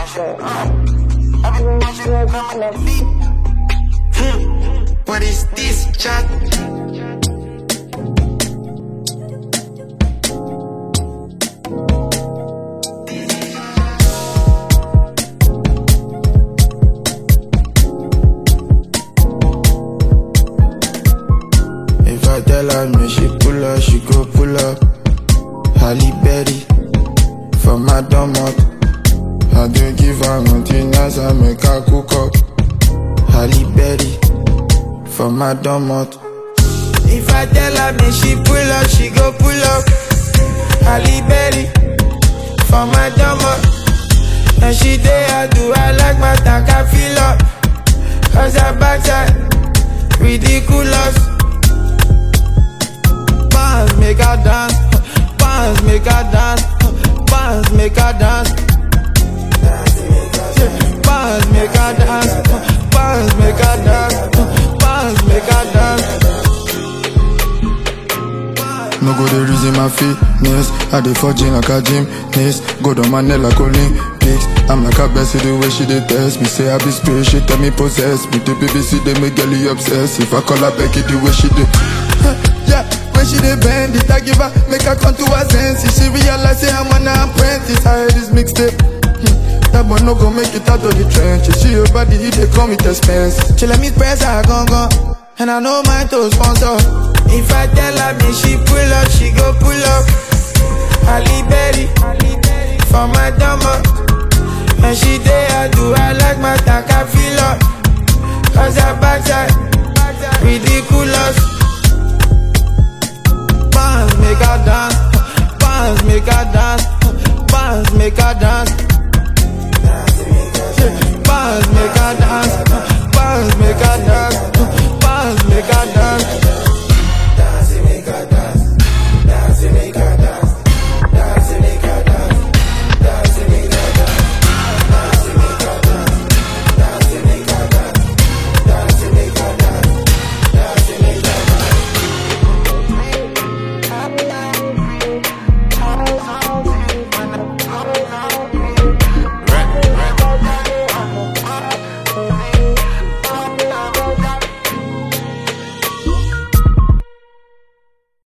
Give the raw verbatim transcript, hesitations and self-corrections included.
What is this, chat? If I tell her me she pull up, she go pull up. Halle Berry for my domot. I do give her nothing as I make her cook up. Halle Berry for my domot. If I tell her me she pull up, she go pull up. Halle Berry for my domot. And she day I do I like my tank I fill up. Cause her backside ridiculous. Bounce make her dance, bounce make her dance, bounce make her dance. Bounce make her dance, bounce make her dance, bounce make her dance. No go the reason my fitness. I dey for gym like a gymnast. Go down my neck like Olympics. I'm like a Bessie the way she dey test me. Say I be spirit, she tell me possess me. The B B C they make girlie obsessed. If I call her Becky the way she dey, yeah, when she dey bend it, I give her make her come to her senses. She realize say I'm an apprentice. I heard this mixtape. That boy no go make it out of the trenches. She your body, he dey come with expense. She let me press her gun gun, and I know my to sponsor. If I tell her me she pull up, she go pull up. Halle Berry for my domot. And she day I do I like my tank I fill up. Cause her backside ridiculous. Bounce make her dance, bounce make her dance, bounce make her dance.